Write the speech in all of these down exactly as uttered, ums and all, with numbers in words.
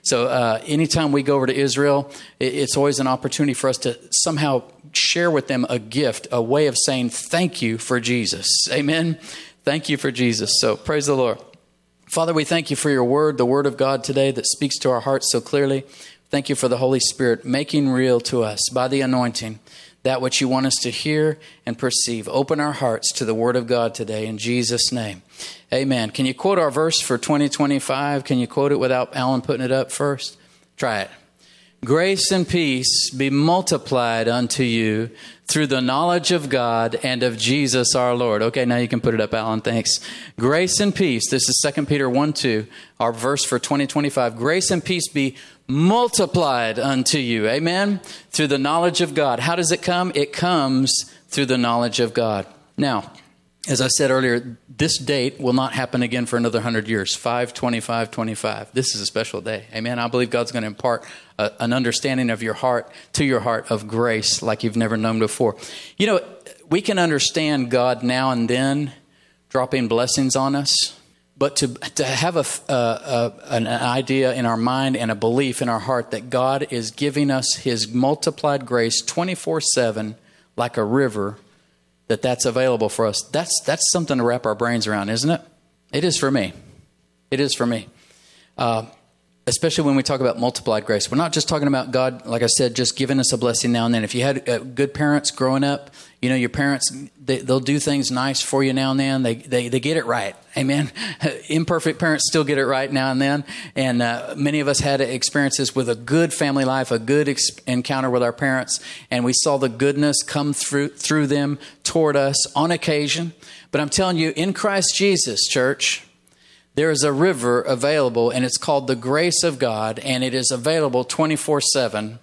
So uh, anytime we go over to Israel, it, it's always an opportunity for us to somehow share with them a gift, a way of saying thank you for Jesus. Amen. Thank you for Jesus. So praise the Lord. Father, we thank you for your word, the word of God today that speaks to our hearts so clearly. Thank you for the Holy Spirit making real to us by the anointing that which you want us to hear and perceive. Open our hearts to the word of God today in Jesus' name. Amen. Can you quote our verse for twenty twenty-five? Can you quote it without Alan putting it up first? Try it. Grace and peace be multiplied unto you through the knowledge of God and of Jesus our Lord. Okay, now you can put it up, Alan. Thanks. Grace and peace. This is Second Peter one two, our verse for twenty twenty-five. Grace and peace be multiplied unto you. Amen. Through the knowledge of God. How does it come? It comes through the knowledge of God. Now, as I said earlier, this date will not happen again for another one hundred years. five twenty-five twenty-five. This is a special day. Amen. I believe God's going to impart a, an understanding of your heart, to your heart, of grace like you've never known before. You know, we can understand God now and then dropping blessings on us. But to to have a, uh, uh, an idea in our mind and a belief in our heart that God is giving us his multiplied grace twenty-four seven like a river, that that's available for us. That's that's something to wrap our brains around, isn't it? It is for me. It is for me. Uh, especially when we talk about multiplied grace. We're not just talking about God, like I said, just giving us a blessing now and then. If you had uh, good parents growing up, you know, your parents, they, they'll do things nice for you now and then. They they, they get it right. Amen. Imperfect parents still get it right now and then. And uh, many of us had experiences with a good family life, a good ex- encounter with our parents. And we saw the goodness come through through them toward us on occasion. But I'm telling you, in Christ Jesus, church, there is a river available, and it's called the grace of God, and it is available twenty-four seven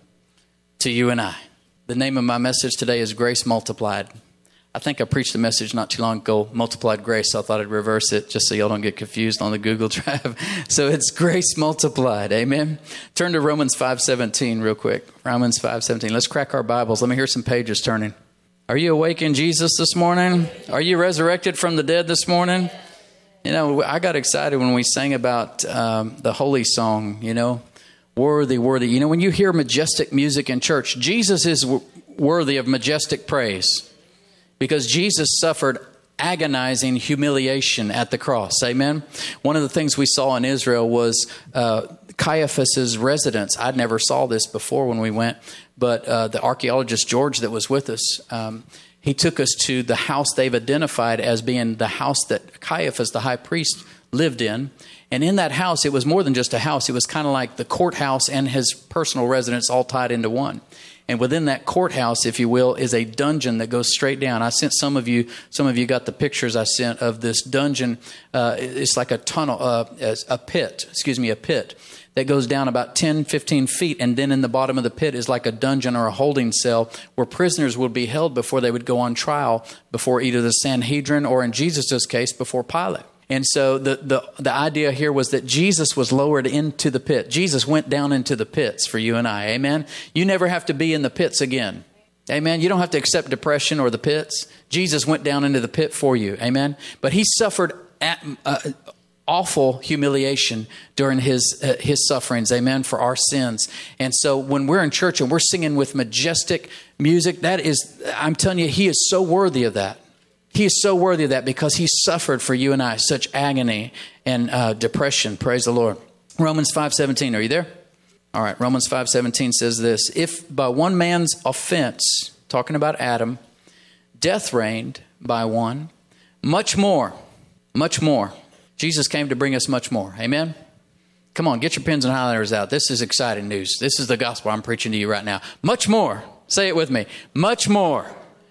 to you and I. The name of my message today is Grace Multiplied. I think I preached a message not too long ago, Multiplied Grace, so I thought I'd reverse it just so y'all don't get confused on the Google Drive. So it's Grace Multiplied. Amen. Turn to Romans five seventeen real quick. Romans five seventeen. Let's crack our Bibles. Let me hear some pages turning. Are you awake in Jesus this morning? Are you resurrected from the dead this morning? You know, I got excited when we sang about um, the holy song, you know, worthy, worthy. You know, when you hear majestic music in church, Jesus is w- worthy of majestic praise because Jesus suffered agonizing humiliation at the cross. Amen. One of the things we saw in Israel was uh, Caiaphas's residence. I never saw this before when we went, but uh, the archaeologist George that was with us, um, he took us to the house they've identified as being the house that Caiaphas, the high priest, lived in. And in that house, it was more than just a house. It was kind of like the courthouse and his personal residence all tied into one. And within that courthouse, if you will, is a dungeon that goes straight down. I sent some of you, some of you got the pictures I sent of this dungeon. Uh, it's like a tunnel, uh, a pit, excuse me, a pit that goes down about ten, fifteen feet. And then in the bottom of the pit is like a dungeon or a holding cell where prisoners would be held before they would go on trial before either the Sanhedrin or in Jesus' case, before Pilate. And so the, the, the idea here was that Jesus was lowered into the pit. Jesus went down into the pits for you and I. Amen. You never have to be in the pits again. Amen. You don't have to accept depression or the pits. Jesus went down into the pit for you. Amen. But he suffered at, uh, awful humiliation during his uh, his sufferings, amen, for our sins. And so when we're in church and we're singing with majestic music, that is, I'm telling you, he is so worthy of that. He is so worthy of that because he suffered for you and I such agony and uh, depression. Praise the Lord. Romans five seventeen, are you there? All right, Romans five seventeen says this: if by one man's offense, talking about Adam, death reigned by one, much more, much more. Jesus came to bring us much more. Amen? Come on, get your pens and highlighters out. This is exciting news. This is the gospel I'm preaching to you right now. Much more. Say it with me. Much more.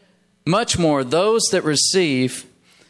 Much more. Those that receive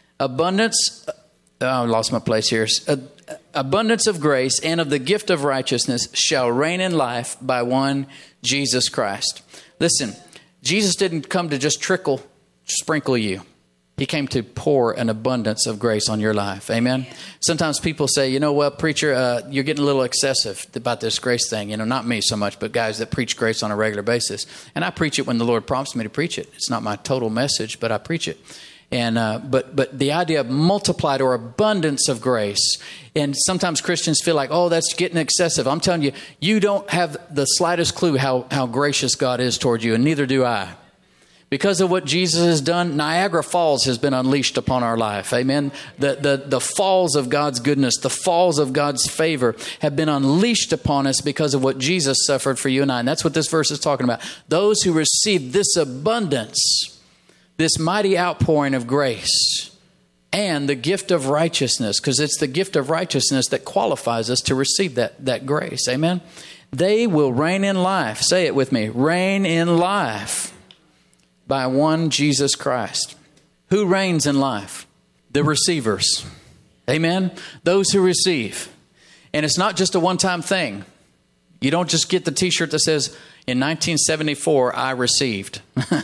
abundance. Oh, I lost my place here. Abundance of grace and of the gift of righteousness shall reign in life by one Jesus Christ. Listen, Jesus didn't come to just trickle, sprinkle you. He came to pour an abundance of grace on your life. Amen. Sometimes people say, you know what, preacher, uh, you're getting a little excessive about this grace thing. You know, not me so much, but guys that preach grace on a regular basis. And I preach it when the Lord prompts me to preach it. It's not my total message, but I preach it. And uh, but but the idea of multiplied or abundance of grace. And sometimes Christians feel like, oh, that's getting excessive. I'm telling you, you don't have the slightest clue how, how gracious God is toward you, and neither do I. Because of what Jesus has done, Niagara Falls has been unleashed upon our life. Amen. The, the, the falls of God's goodness, the falls of God's favor have been unleashed upon us because of what Jesus suffered for you and I. And that's what this verse is talking about. Those who receive this abundance, this mighty outpouring of grace, and the gift of righteousness, because it's the gift of righteousness that qualifies us to receive that, that grace. Amen. They will reign in life. Say it with me. Reign in life by one Jesus Christ. Who reigns in life? The receivers. Amen. Those who receive. And it's not just a one-time thing. You don't just get the t-shirt that says, in nineteen seventy-four, I received.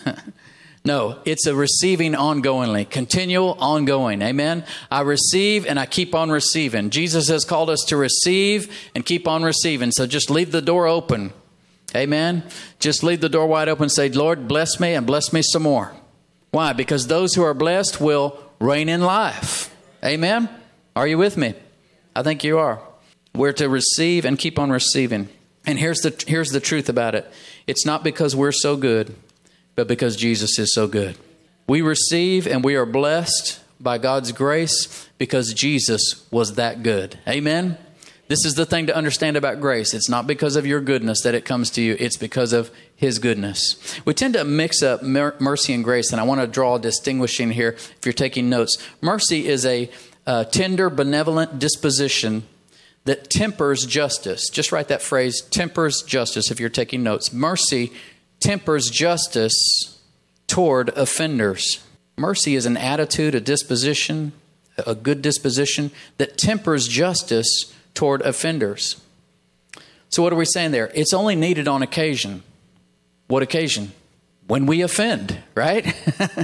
No, it's a receiving ongoingly, continual, ongoing. Amen. I receive and I keep on receiving. Jesus has called us to receive and keep on receiving. So just leave the door open. Amen. Just leave the door wide open and say, Lord, bless me and bless me some more. Why? Because those who are blessed will reign in life. Amen. Are you with me? I think you are. We're to receive and keep on receiving. And here's the, here's the truth about it. It's not because we're so good, but because Jesus is so good. We receive and we are blessed by God's grace because Jesus was that good. Amen. This is the thing to understand about grace. It's not because of your goodness that it comes to you. It's because of His goodness. We tend to mix up mer- mercy and grace, and I want to draw a distinguishing here if you're taking notes. Mercy is a uh, tender, benevolent disposition that tempers justice. Just write that phrase, tempers justice, if you're taking notes. Mercy tempers justice toward offenders. Mercy is an attitude, a disposition, a good disposition that tempers justice toward offenders. So what are we saying there? It's only needed on occasion. What occasion? When we offend, right?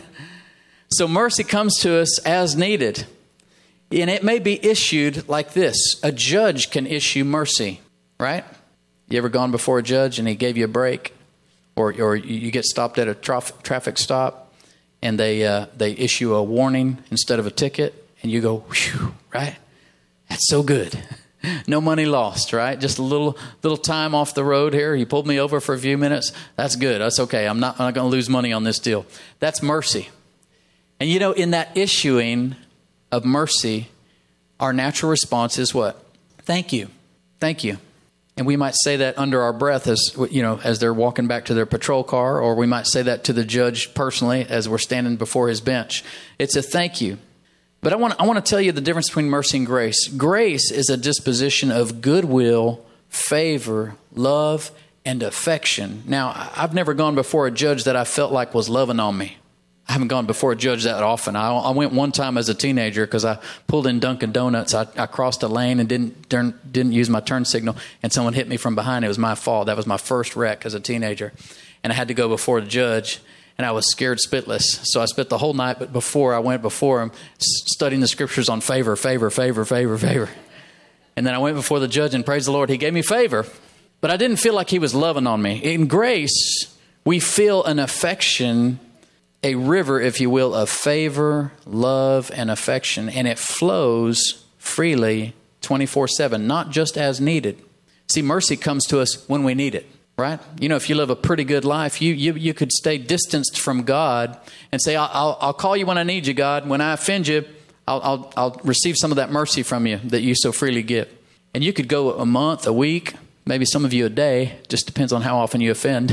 So mercy comes to us as needed. And it may be issued like this. A judge can issue mercy, right? You ever gone before a judge and he gave you a break? Or, or you get stopped at a traf- traffic stop and they uh, they issue a warning instead of a ticket, and you go, whew, right? That's so good. No money lost, right? Just a little little time off the road here. You pulled me over for a few minutes. That's good. That's okay. I'm not, I'm not going to lose money on this deal. That's mercy. And you know, in that issuing of mercy, our natural response is what? Thank you. Thank you. And we might say that under our breath as, you know, as they're walking back to their patrol car, or we might say that to the judge personally as we're standing before his bench. It's a thank you. But I want, I want to tell you the difference between mercy and grace. Grace is a disposition of goodwill, favor, love, and affection. Now, I've never gone before a judge that I felt like was loving on me. I haven't gone before a judge that often. I, I went one time as a teenager because I pulled in Dunkin' Donuts. I, I crossed a lane and didn't turn, didn't use my turn signal, and someone hit me from behind. It was my fault. That was my first wreck as a teenager, and I had to go before the judge, and I was scared spitless. So I spent the whole night, but before I went before him, studying the scriptures on favor, favor, favor, favor, favor. And then I went before the judge, and praise the Lord, he gave me favor, but I didn't feel like he was loving on me. In grace, we feel an affection, a river, if you will, of favor, love, and affection. And it flows freely twenty-four seven, not just as needed. See, mercy comes to us when we need it, right? You know, if you live a pretty good life, you you, you could stay distanced from God and say, I'll, I'll, I'll call you when I need you, God. When I offend you, I'll, I'll, I'll receive some of that mercy from you that you so freely give. And you could go a month, a week, maybe some of you a day. Just depends on how often you offend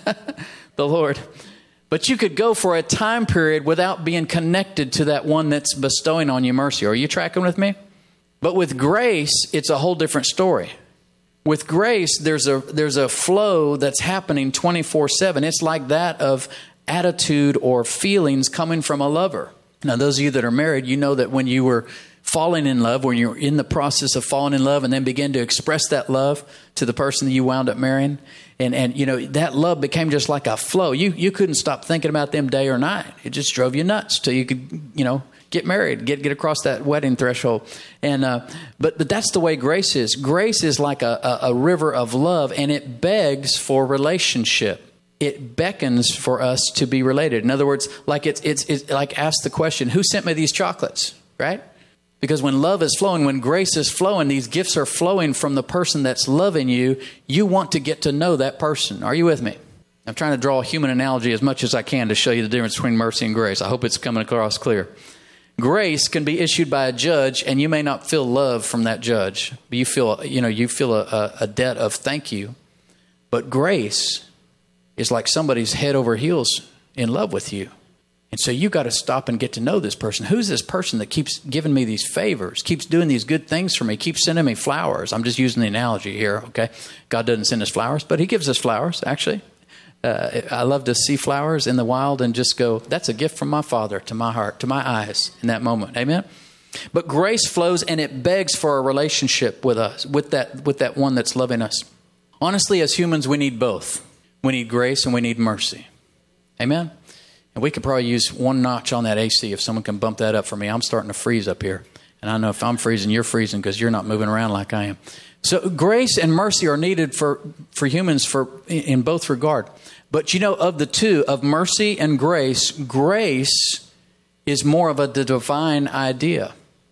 the Lord. But you could go for a time period without being connected to that one that's bestowing on you mercy. Are you tracking with me? But with grace, it's a whole different story. With grace, there's a there's a flow that's happening twenty-four seven. It's like that of attitude or feelings coming from a lover. Now, those of you that are married, you know that when you were falling in love, when you're in the process of falling in love and then begin to express that love to the person that you wound up marrying, And, and you know, that love became just like a flow. You you couldn't stop thinking about them day or night. It just drove you nuts till you could, you know, get married, get get across that wedding threshold. And uh, but but that's the way grace is. Grace is like a, a, a river of love, and it begs for relationship. it beckons for us to be related. In other words, like it's, it's, it's like ask the question, who sent me these chocolates, right? Because when love is flowing, when grace is flowing, these gifts are flowing from the person that's loving you. You want to get to know that person. Are you with me? I'm trying to draw a human analogy as much as I can to show you the difference between mercy and grace. I hope it's coming across clear. Grace can be issued by a judge, and you may not feel love from that judge. But you feel, you know, you feel a, a debt of thank you. But grace is like somebody's head over heels in love with you. And so you got to stop and get to know this person. Who's this person that keeps giving me these favors, keeps doing these good things for me, keeps sending me flowers? I'm just using the analogy here, okay? God doesn't send us flowers, but he gives us flowers, actually. Uh, I love to see flowers in the wild and just go, that's a gift from my Father to my heart, to my eyes in that moment. Amen? But grace flows and it begs for a relationship with us, with that, with that one that's loving us. Honestly, as humans, we need both. We need grace and we need mercy. Amen? And we could probably use one notch on that A C if someone can bump that up for me. I'm starting to freeze up here. And I know if I'm freezing, you're freezing because you're not moving around like I am. So grace and mercy are needed for, for humans for in both regard. But you know, of the two, of mercy and grace, grace is more of a divine idea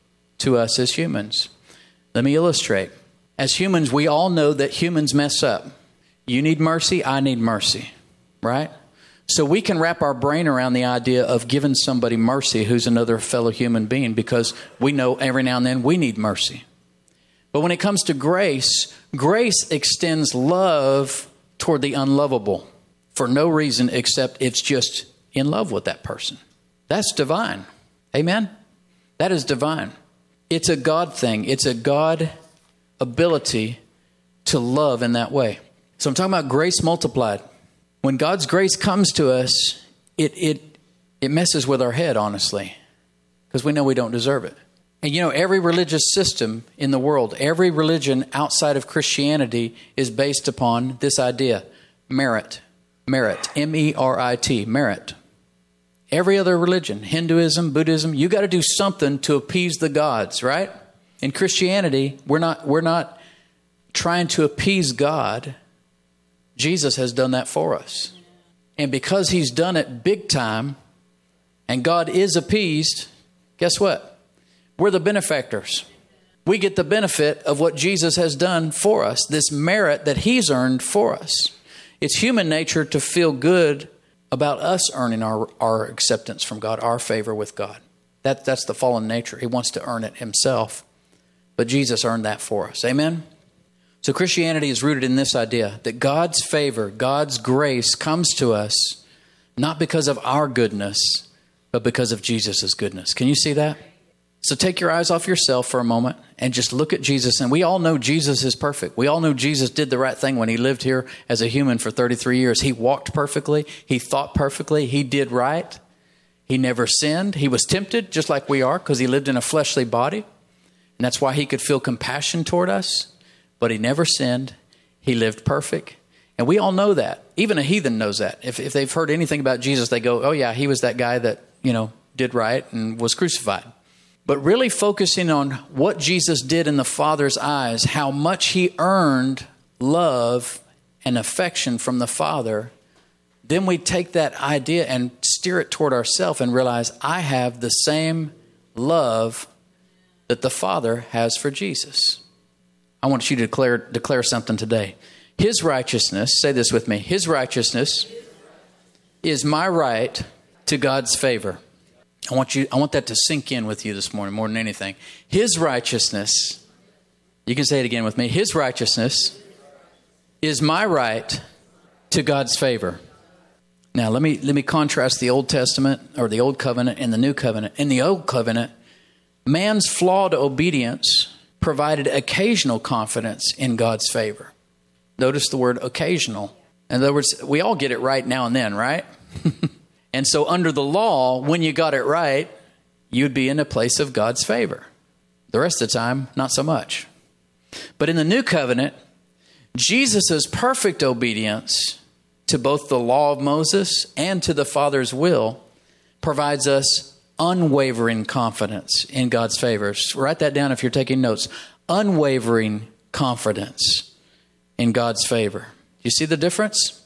to us as humans. Let me illustrate. As humans, we all know that humans mess up. You need mercy, I need mercy, right? So we can wrap our brain around the idea of giving somebody mercy who's another fellow human being because we know every now and then we need mercy. But when it comes to grace, grace extends love toward the unlovable for no reason except it's just in love with that person. That's divine. Amen? That is divine. It's a God thing. It's a God ability to love in that way. So I'm talking about grace multiplied. When God's grace comes to us, it it it messes with our head, honestly, because we know we don't deserve it. And you know, every religious system in the world, every religion outside of Christianity is based upon this idea, merit, merit, M E R I T, merit. Every other religion, Hinduism, Buddhism, you got to do something to appease the gods, right? In Christianity, we're not we're not trying to appease God. Jesus has done that for us. And because he's done it big time and God is appeased, guess what? We're the benefactors. We get the benefit of what Jesus has done for us, this merit that he's earned for us. It's human nature to feel good about us earning our, our acceptance from God, our favor with God. That, that's the fallen nature. He wants to earn it himself. But Jesus earned that for us. Amen? So Christianity is rooted in this idea that God's favor, God's grace comes to us not because of our goodness, but because of Jesus' goodness. Can you see that? So take your eyes off yourself for a moment and just look at Jesus. And we all know Jesus is perfect. We all know Jesus did the right thing when he lived here as a human for thirty-three years. He walked perfectly. He thought perfectly. He did right. He never sinned. He was tempted just like we are because he lived in a fleshly body. And that's why he could feel compassion toward us. But he never sinned. He lived perfect. And we all know that. Even a heathen knows that. If, if they've heard anything about Jesus, they go, oh yeah, he was that guy that, you know, did right and was crucified. But really focusing on what Jesus did in the Father's eyes, how much he earned love and affection from the Father, then we take that idea and steer it toward ourselves and realize I have the same love that the Father has for Jesus. I want you to declare declare something today. His righteousness, say this with me, his righteousness is my right to God's favor. I want you, I want that to sink in with you this morning more than anything. His righteousness, you can say it again with me, his righteousness is my right to God's favor. Now let me let me contrast the Old Testament or the Old Covenant and the New Covenant. In the Old Covenant, man's flawed obedience provided occasional confidence in God's favor. Notice the word occasional. In other words, we all get it right now and then, right? And so under the law, when you got it right, you'd be in a place of God's favor. The rest of the time, not so much. But in the New Covenant, Jesus' perfect obedience to both the law of Moses and to the Father's will provides us unwavering confidence in God's favor. So write that down if you're taking notes. Unwavering confidence in God's favor. You see the difference?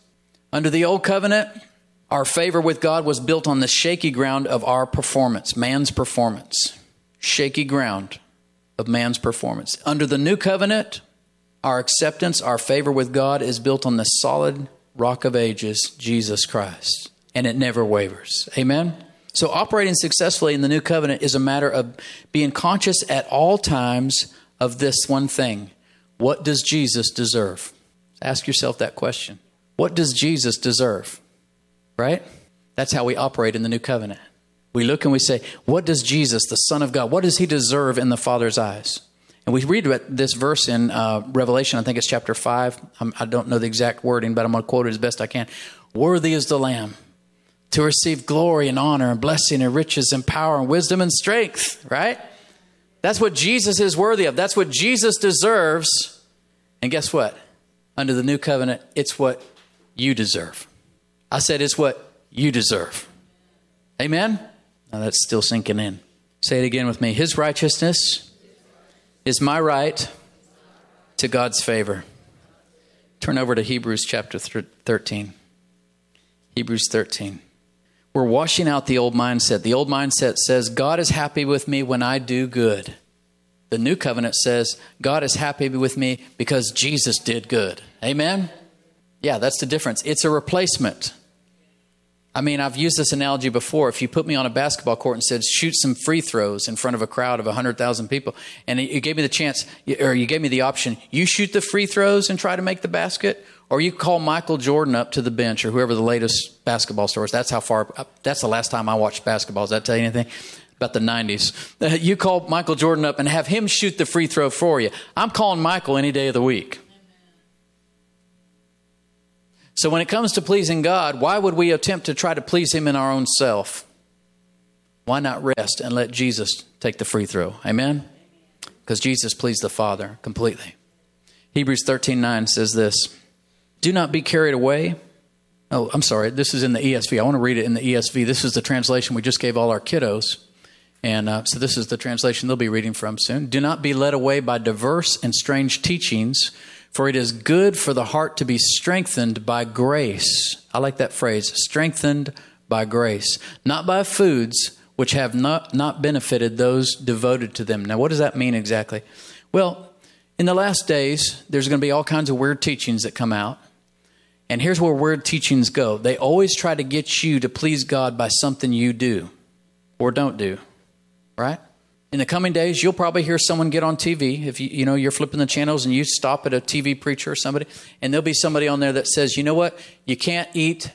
Under the old covenant, our favor with God was built on the shaky ground of our performance, man's performance. Shaky ground of man's performance. Under the new covenant, our acceptance, our favor with God is built on the solid rock of ages, Jesus Christ. And it never wavers. Amen? So operating successfully in the new covenant is a matter of being conscious at all times of this one thing. What does Jesus deserve? Ask yourself that question. What does Jesus deserve? Right? That's how we operate in the new covenant. We look and we say, what does Jesus, the Son of God, what does he deserve in the Father's eyes? And we read this verse in uh, Revelation, I think it's chapter five. I'm, I don't know the exact wording, but I'm going to quote it as best I can. Worthy is the Lamb to receive glory and honor and blessing and riches and power and wisdom and strength, right? That's what Jesus is worthy of. That's what Jesus deserves. And guess what? Under the new covenant, it's what you deserve. I said it's what you deserve. Amen? Now that's still sinking in. Say it again with me. His righteousness is my right to God's favor. Turn over to Hebrews chapter thirteen. Hebrews thirteen. We're washing out the old mindset. The old mindset says, God is happy with me when I do good. The new covenant says, God is happy with me because Jesus did good. Amen? Yeah, that's the difference. It's a replacement. I mean, I've used this analogy before. If you put me on a basketball court and said, shoot some free throws in front of a crowd of one hundred thousand people, and you gave me the chance, or you gave me the option, you shoot the free throws and try to make the basket, or you call Michael Jordan up to the bench, or whoever the latest basketball star is. That's how far, that's the last time I watched basketball. Does that tell you anything? About the nineties. You call Michael Jordan up and have him shoot the free throw for you. I'm calling Michael any day of the week. So when it comes to pleasing God, why would we attempt to try to please him in our own self? Why not rest and let Jesus take the free throw? Amen? Because Jesus pleased the Father completely. Hebrews thirteen nine says this. Do not be carried away. Oh, I'm sorry. This is in the E S V. I want to read it in the E S V. This is the translation we just gave all our kiddos. And uh, so this is the translation they'll be reading from soon. Do not be led away by diverse and strange teachings, for it is good for the heart to be strengthened by grace. I like that phrase, strengthened by grace, not by foods which have not, not benefited those devoted to them. Now, what does that mean exactly? Well, in the last days, there's going to be all kinds of weird teachings that come out. And here's where weird teachings go. They always try to get you to please God by something you do or don't do, right? In the coming days, you'll probably hear someone get on T V. If you, you know, you're flipping the channels and you stop at a T V preacher or somebody, and there'll be somebody on there that says, you know what, you can't eat,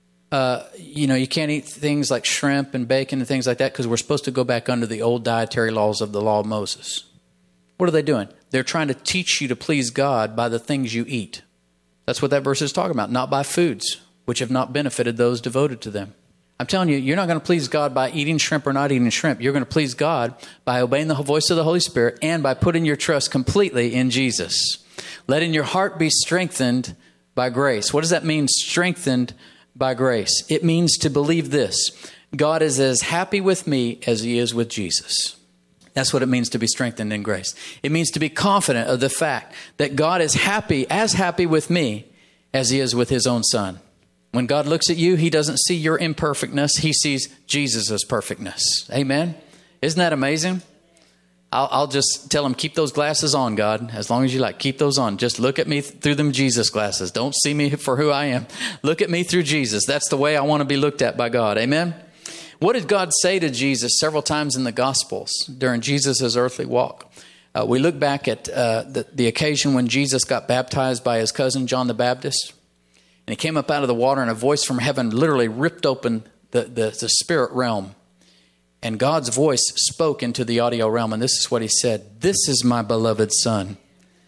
uh, you know, you can't eat things like shrimp and bacon and things like that because we're supposed to go back under the old dietary laws of the law of Moses. What are they doing? They're trying to teach you to please God by the things you eat. That's what that verse is talking about, not by foods which have not benefited those devoted to them. I'm telling you, you're not going to please God by eating shrimp or not eating shrimp. You're going to please God by obeying the voice of the Holy Spirit and by putting your trust completely in Jesus. Letting your heart be strengthened by grace. What does that mean, strengthened by grace? It means to believe this. God is as happy with me as he is with Jesus. That's what it means to be strengthened in grace. It means to be confident of the fact that God is happy, as happy with me as he is with his own son. When God looks at you, he doesn't see your imperfectness. He sees Jesus' perfectness. Amen. Isn't that amazing? I'll, I'll just tell him, keep those glasses on, God, as long as you like. Keep those on. Just look at me th- through them Jesus glasses. Don't see me for who I am. Look at me through Jesus. That's the way I want to be looked at by God. Amen. What did God say to Jesus several times in the Gospels during Jesus' earthly walk? Uh, we look back at uh, the, the occasion when Jesus got baptized by his cousin, John the Baptist. And he came up out of the water and a voice from heaven literally ripped open the, the, the spirit realm. And God's voice spoke into the audio realm. And this is what he said. This is my beloved son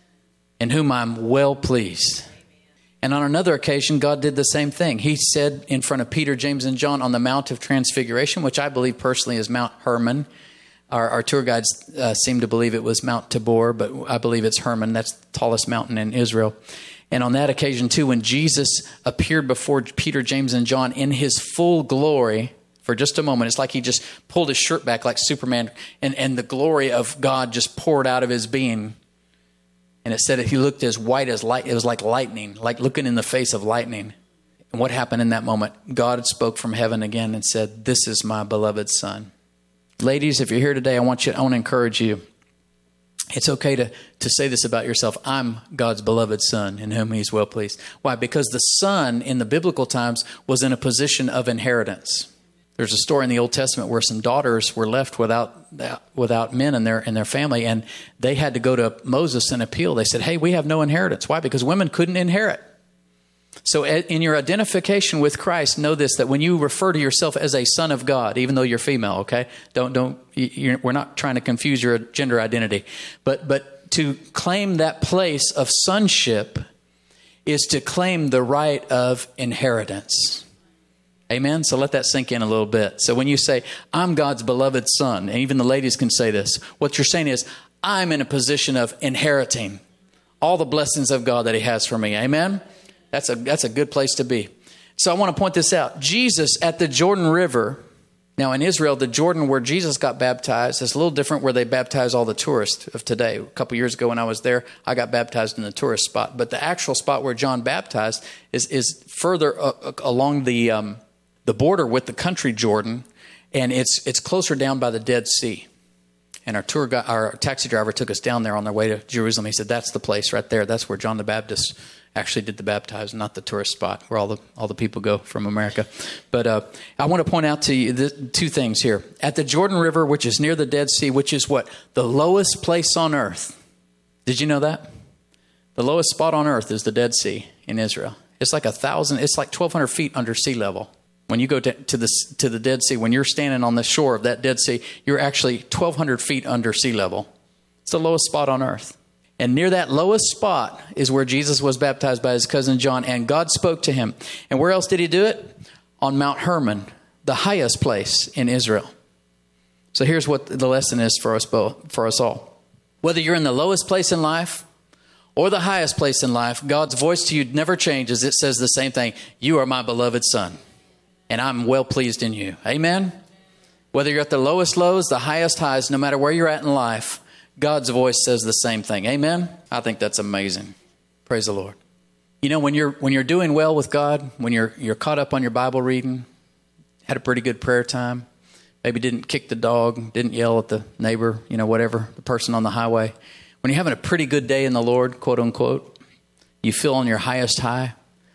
in whom I'm well pleased. And on another occasion, God did the same thing. He said in front of Peter, James, and John on the Mount of Transfiguration, which I believe personally is Mount Hermon. Our, our tour guides uh, seem to believe it was Mount Tabor, but I believe it's Hermon. That's the tallest mountain in Israel. And on that occasion, too, when Jesus appeared before Peter, James, and John in his full glory for just a moment, it's like he just pulled his shirt back like Superman, and, and the glory of God just poured out of his being. And it said that he looked as white as light. It was like lightning, like looking in the face of lightning. And what happened in that moment? God spoke from heaven again and said, "This is my beloved son." Ladies, if you're here today, I want you, I want to encourage you. It's okay to, to say this about yourself. I'm God's beloved son in whom he's well pleased. Why? Because the son in the biblical times was in a position of inheritance. There's a story in the Old Testament where some daughters were left without without men in their in their family, and they had to go to Moses and appeal. They said, "Hey, we have no inheritance." Why? Because women couldn't inherit. So in your identification with Christ, know this, that when you refer to yourself as a son of God, even though you're female, okay? Don't, don't, you're, we're not trying to confuse your gender identity. But, but to claim that place of sonship is to claim the right of inheritance. Amen? So let that sink in a little bit. So when you say, I'm God's beloved son, and even the ladies can say this, what you're saying is, I'm in a position of inheriting all the blessings of God that he has for me. Amen? That's a that's a good place to be. So I want to point this out. Jesus at the Jordan River. Now in Israel, the Jordan where Jesus got baptized is a little different where they baptize all the tourists of today. A couple years ago when I was there, I got baptized in the tourist spot. But the actual spot where John baptized is is further uh, along the um, the border with the country Jordan, and it's it's closer down by the Dead Sea. And our tour guide, our taxi driver took us down there on their way to Jerusalem. He said, "That's the place right there. That's where John the Baptist actually did the baptizing, not the tourist spot where all the all the people go from America." But uh, I want to point out to you the, two things here. At the Jordan River, which is near the Dead Sea, which is what? The lowest place on earth. Did you know that? The lowest spot on earth is the Dead Sea in Israel. It's like a thousand, it's like twelve hundred feet under sea level. When you go to, to, the, to the Dead Sea, when you're standing on the shore of that Dead Sea, you're actually twelve hundred feet under sea level. It's the lowest spot on earth. And near that lowest spot is where Jesus was baptized by his cousin John, and God spoke to him. And where else did he do it? On Mount Hermon, the highest place in Israel. So here's what the lesson is for us both, for us all. Whether you're in the lowest place in life or the highest place in life, God's voice to you never changes. It says the same thing. You are my beloved son, and I'm well pleased in you. Amen? Whether you're at the lowest lows, the highest highs, no matter where you're at in life, God's voice says the same thing. Amen? I think that's amazing. Praise the Lord. You know, when you're when you're doing well with God, when you're you're caught up on your Bible reading, had a pretty good prayer time, maybe didn't kick the dog, didn't yell at the neighbor, you know, whatever, the person on the highway. When you're having a pretty good day in the Lord, quote unquote, you feel on your highest high.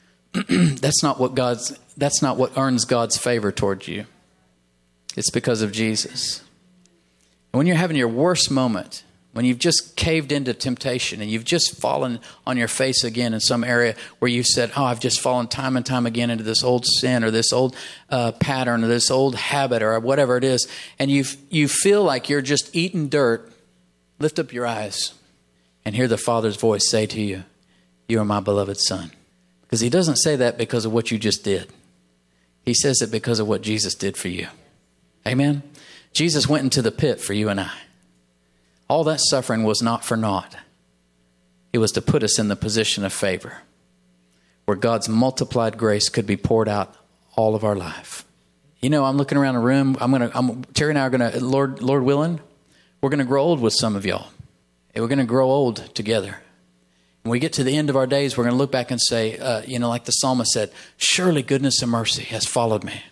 That's not what God's that's not what earns God's favor towards you. It's because of Jesus. And when you're having your worst moment, when you've just caved into temptation and you've just fallen on your face again in some area where you said, oh, I've just fallen time and time again into this old sin or this old uh, pattern or this old habit or whatever it is, and you you feel like you're just eating dirt, lift up your eyes and hear the Father's voice say to you, you are my beloved son. Because he doesn't say that because of what you just did. He says it because of what Jesus did for you. Amen? Jesus went into the pit for you and I. All that suffering was not for naught. It was to put us in the position of favor where God's multiplied grace could be poured out all of our life. You know, I'm looking around the room. I'm going to, I'm, Terry and I are going to, Lord, Lord willing, we're going to grow old with some of y'all. And we're going to grow old together. When we get to the end of our days, we're going to look back and say, uh, you know, like the psalmist said, surely goodness and mercy has followed me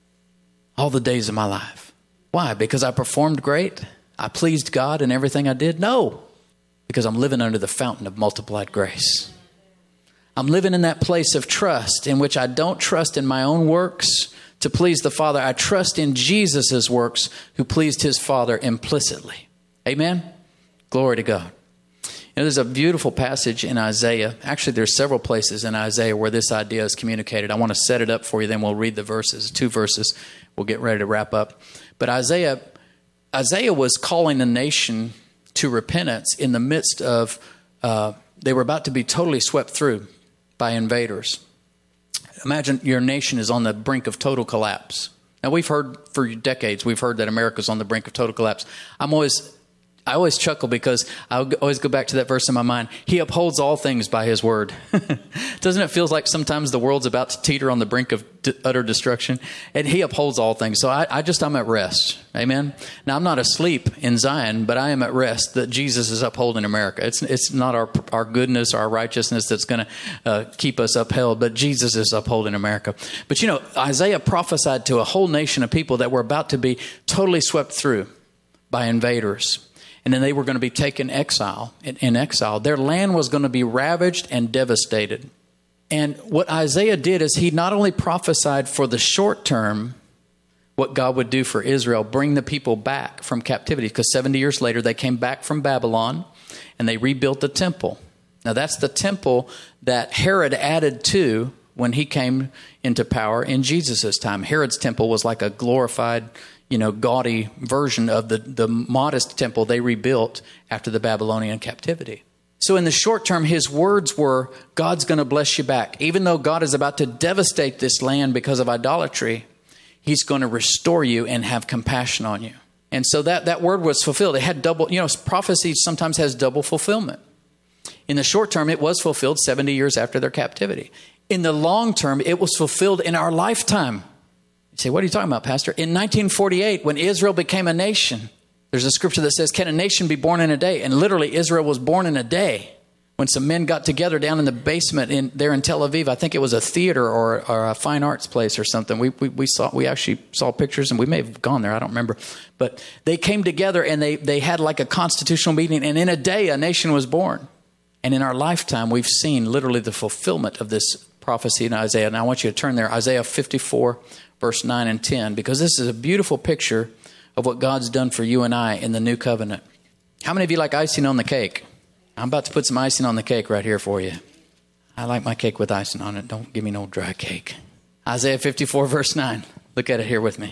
all the days of my life. Why? Because I performed great? I pleased God in everything I did? No, because I'm living under the fountain of multiplied grace. I'm living in that place of trust in which I don't trust in my own works to please the Father. I trust in Jesus' works who pleased his Father implicitly. Amen? Glory to God. You know, there's a beautiful passage in Isaiah. Actually, there's several places in Isaiah where this idea is communicated. I want to set it up for you, then we'll read the verses, two verses. We'll get ready to wrap up. But Isaiah... Isaiah was calling the nation to repentance in the midst of, uh, they were about to be totally swept through by invaders. Imagine your nation is on the brink of total collapse. Now, we've heard for decades, we've heard that America's on the brink of total collapse. I'm always, I always chuckle because I always go back to that verse in my mind. He upholds all things by his word. Doesn't it feel like sometimes the world's about to teeter on the brink of d- utter destruction? And he upholds all things. So I, I just, I'm at rest. Amen. Now, I'm not asleep in Zion, but I am at rest that Jesus is upholding America. It's it's not our our goodness, our righteousness that's going to uh, keep us upheld, but Jesus is upholding America. But you know, Isaiah prophesied to a whole nation of people that were about to be totally swept through by invaders. And then they were going to be taken exile, in, in exile. Their land was going to be ravaged and devastated. And what Isaiah did is he not only prophesied for the short term what God would do for Israel, bring the people back from captivity, because seventy years later they came back from Babylon and they rebuilt the temple. Now that's the temple that Herod added to when he came into power in Jesus' time. Herod's temple was like a glorified, you know, gaudy version of the, the modest temple they rebuilt after the Babylonian captivity. So in the short term, his words were, God's going to bless you back. Even though God is about to devastate this land because of idolatry, he's going to restore you and have compassion on you. And so that, that word was fulfilled. It had double, you know, prophecy sometimes has double fulfillment. In the short term, it was fulfilled seventy years after their captivity. In the long term, it was fulfilled in our lifetime. You say, what are you talking about, Pastor? In nineteen forty-eight, when Israel became a nation, there's a scripture that says, can a nation be born in a day? And literally, Israel was born in a day. When some men got together down in the basement in there in Tel Aviv, I think it was a theater or, or a fine arts place or something. We, we we saw we actually saw pictures, and we may have gone there. I don't remember, but they came together and they they had like a constitutional meeting, and in a day a nation was born. And in our lifetime, we've seen literally the fulfillment of this prophecy in Isaiah. And I want you to turn there, Isaiah fifty-four, verse nine and ten, because this is a beautiful picture of what God's done for you and I in the new covenant. How many of you like icing on the cake? I'm about to put some icing on the cake right here for you. I like my cake with icing on it. Don't give me no dry cake. Isaiah fifty-four, verse nine. Look at it here with me.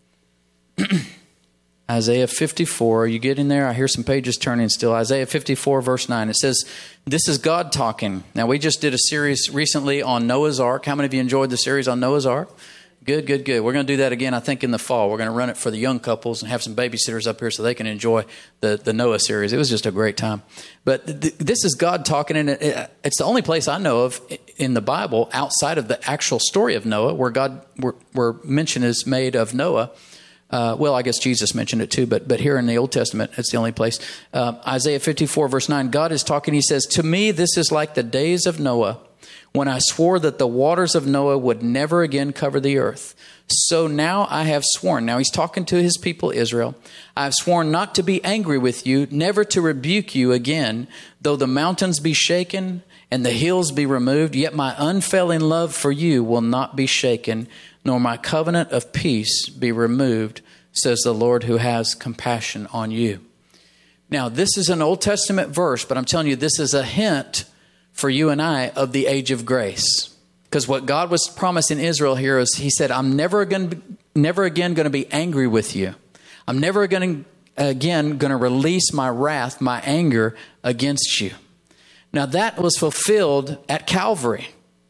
Isaiah fifty-four. Are you getting there? I hear some pages turning still. Isaiah fifty-four, verse nine. It says, this is God talking. Now, we just did a series recently on Noah's Ark. How many of you enjoyed the series on Noah's Ark? Good, good, good. We're going to do that again, I think, in the fall. We're going to run it for the young couples and have some babysitters up here so they can enjoy the, the Noah series. It was just a great time. But th- this is God talking, and it, it, it's the only place I know of in the Bible outside of the actual story of Noah where God, where, where mention is made of Noah. Uh, well, I guess Jesus mentioned it too, but but here in the Old Testament, it's the only place. Uh, Isaiah fifty-four, verse nine, God is talking. He says, to me, this is like the days of Noah, when I swore that the waters of Noah would never again cover the earth. So now I have sworn. Now he's talking to his people, Israel. I have sworn not to be angry with you, never to rebuke you again, though the mountains be shaken and the hills be removed. Yet my unfailing love for you will not be shaken, nor my covenant of peace be removed, says the Lord who has compassion on you. Now, this is an Old Testament verse, but I'm telling you, this is a hint for you and I of the age of grace. Because what God was promising Israel here is, he said, I'm never going to, never again going to be angry with you. I'm never going to, again, going to release my wrath, my anger against you. Now that was fulfilled at Calvary.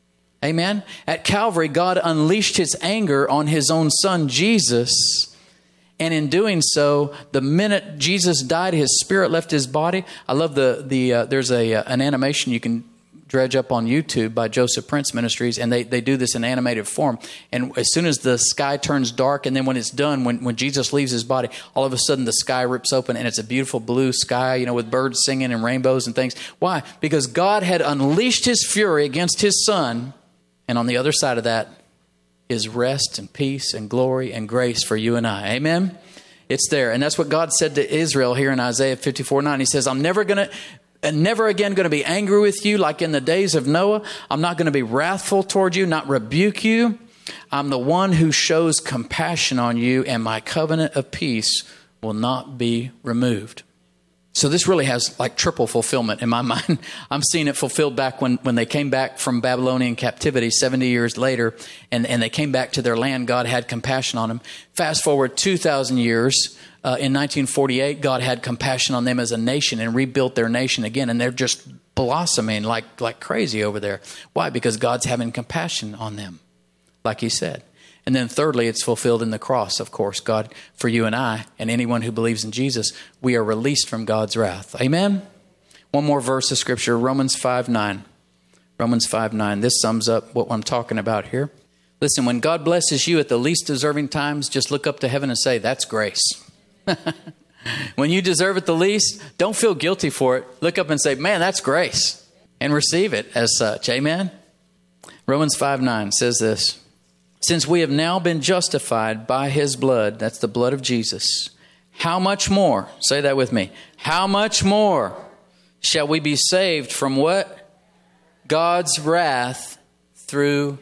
Amen. At Calvary, God unleashed his anger on his own son, Jesus. And in doing so, the minute Jesus died, his spirit left his body. I love the, the uh, there's a uh, an animation you can dredge up on YouTube by Joseph Prince Ministries, and they, they do this in animated form. And as soon as the sky turns dark, and then when it's done, when, when Jesus leaves his body, all of a sudden the sky rips open, and it's a beautiful blue sky, you know, with birds singing and rainbows and things. Why? Because God had unleashed his fury against his son, and on the other side of that is rest and peace and glory and grace for you and I. Amen? It's there. And that's what God said to Israel here in Isaiah fifty-four nine. He says, I'm never going to, and never again going to be angry with you like in the days of Noah. I'm not going to be wrathful toward you, not rebuke you. I'm the one who shows compassion on you, and my covenant of peace will not be removed. So this really has like triple fulfillment in my mind. I'm seeing it fulfilled back when, when they came back from Babylonian captivity seventy years later, and, and they came back to their land. God had compassion on them. Fast forward two thousand years, uh, in nineteen forty-eight, God had compassion on them as a nation and rebuilt their nation again. And they're just blossoming like, like crazy over there. Why? Because God's having compassion on them, like he said. And then thirdly, it's fulfilled in the cross, of course. God, for you and I, and anyone who believes in Jesus, we are released from God's wrath. Amen? One more verse of Scripture, Romans five nine. Romans five nine. This sums up what I'm talking about here. Listen, when God blesses you at the least deserving times, just look up to heaven and say, that's grace. When you deserve it the least, don't feel guilty for it. Look up and say, man, that's grace. And receive it as such. Amen? Romans five nine says this. Since we have now been justified by his blood, that's the blood of Jesus, how much more, say that with me, how much more shall we be saved from what? God's wrath through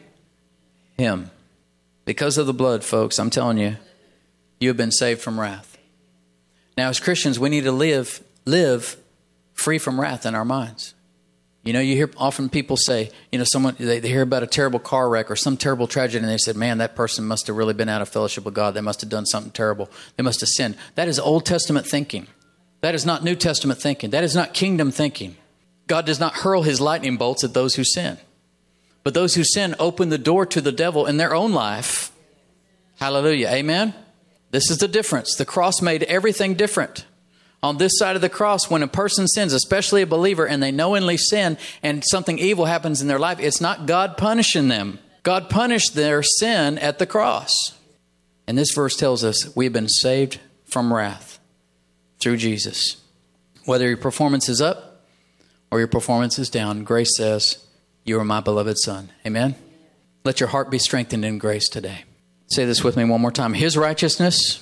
him. Because of the blood, folks, I'm telling you, you have been saved from wrath. Now, as Christians, we need to live, live free from wrath in our minds. You know, you hear often people say, you know, someone, they, they hear about a terrible car wreck or some terrible tragedy, and they said, man, that person must have really been out of fellowship with God. They must have done something terrible. They must have sinned. That is Old Testament thinking. That is not New Testament thinking. That is not kingdom thinking. God does not hurl his lightning bolts at those who sin. But those who sin open the door to the devil in their own life. Hallelujah. Amen? This is the difference. The cross made everything different. On this side of the cross, when a person sins, especially a believer, and they knowingly sin and something evil happens in their life, it's not God punishing them. God punished their sin at the cross. And this verse tells us we've been saved from wrath through Jesus. Whether your performance is up or your performance is down, grace says, you are my beloved son. Amen? Let your heart be strengthened in grace today. Say this with me one more time. His righteousness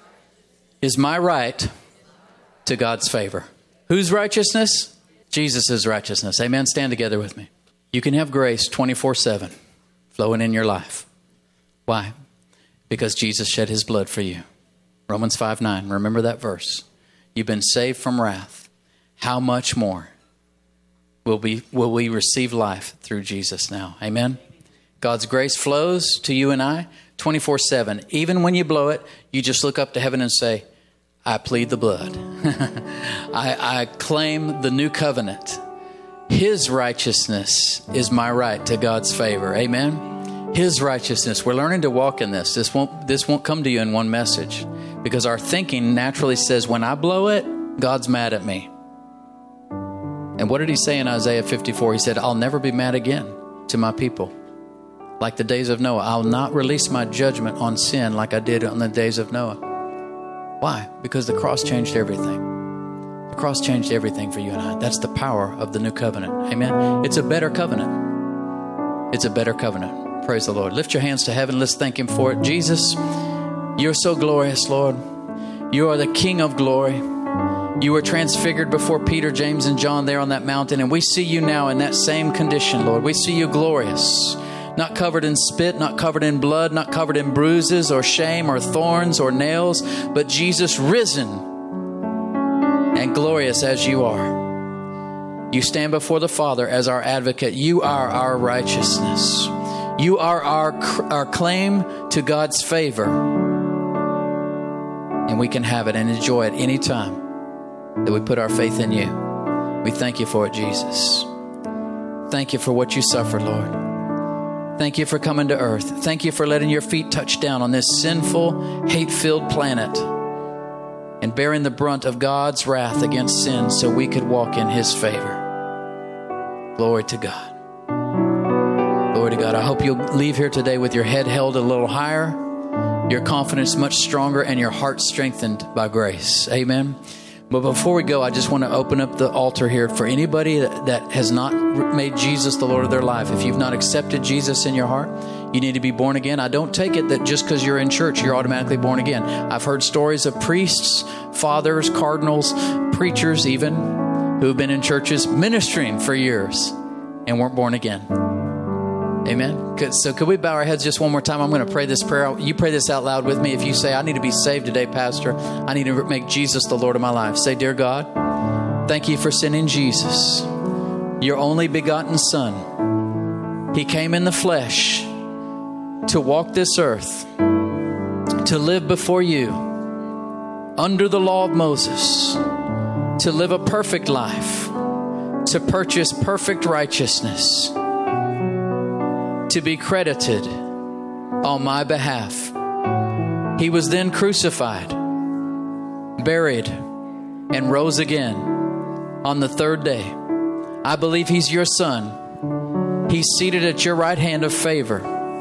is my right to God's favor. Whose righteousness? Jesus' righteousness. Amen. Stand together with me. You can have grace twenty-four seven flowing in your life. Why? Because Jesus shed his blood for you. Romans five nine. Remember that verse. You've been saved from wrath. How much more will we, will we receive life through Jesus now? Amen. God's grace flows to you and I twenty-four seven. Even when you blow it, you just look up to heaven and say, I plead the blood. I, I claim the new covenant. His righteousness is my right to God's favor. Amen. His righteousness. We're learning to walk in this. This won't, this won't come to you in one message because our thinking naturally says, when I blow it, God's mad at me. And what did he say in Isaiah fifty-four? He said, I'll never be mad again to my people. Like the days of Noah. I'll not release my judgment on sin like I did on the days of Noah. Why? Because the cross changed everything. The cross changed everything for you and I. That's the power of the new covenant. Amen. It's a better covenant. It's a better covenant. Praise the Lord. Lift your hands to heaven. Let's thank him for it. Jesus, you're so glorious, Lord. You are the King of glory. You were transfigured before Peter, James, and John there on that mountain. And we see you now in that same condition, Lord. We see you glorious. Not covered in spit, not covered in blood, not covered in bruises or shame or thorns or nails, but Jesus risen and glorious as you are. You stand before the Father as our advocate. You are our righteousness. You are our, our claim to God's favor. And we can have it and enjoy it any time that we put our faith in you. We thank you for it, Jesus. Thank you for what you suffered, Lord. Thank you for coming to earth. Thank you for letting your feet touch down on this sinful, hate-filled planet and bearing the brunt of God's wrath against sin so we could walk in his favor. Glory to God. Glory to God. I hope you'll leave here today with your head held a little higher, your confidence much stronger, and your heart strengthened by grace. Amen. But before we go, I just want to open up the altar here for anybody that, that has not made Jesus the Lord of their life. If you've not accepted Jesus in your heart, you need to be born again. I don't take it that just because you're in church, you're automatically born again. I've heard stories of priests, fathers, cardinals, preachers even, who have been in churches ministering for years and weren't born again. Amen. So could we bow our heads just one more time? I'm going to pray this prayer. You pray this out loud with me. If you say, I need to be saved today, Pastor. I need to make Jesus the Lord of my life. Say, dear God, thank you for sending Jesus, your only begotten Son. He came in the flesh to walk this earth, to live before you under the law of Moses, to live a perfect life, to purchase perfect righteousness, to be credited on my behalf. He was then crucified, buried, and rose again on the third day. I believe He's your Son. He's seated at your right hand of favor,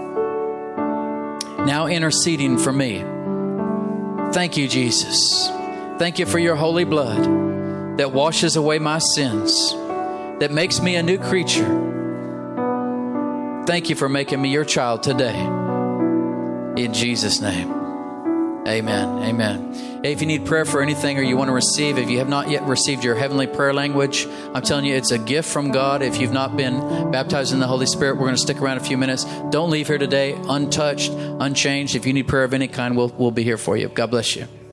now interceding for me. Thank you, Jesus. Thank you for your holy blood that washes away my sins, that makes me a new creature. Thank you for making me your child today. In Jesus' name. Amen. Amen. Hey, if you need prayer for anything or you want to receive, if you have not yet received your heavenly prayer language, I'm telling you, it's a gift from God. If you've not been baptized in the Holy Spirit, we're going to stick around a few minutes. Don't leave here today untouched, unchanged. If you need prayer of any kind, we'll, we'll be here for you. God bless you.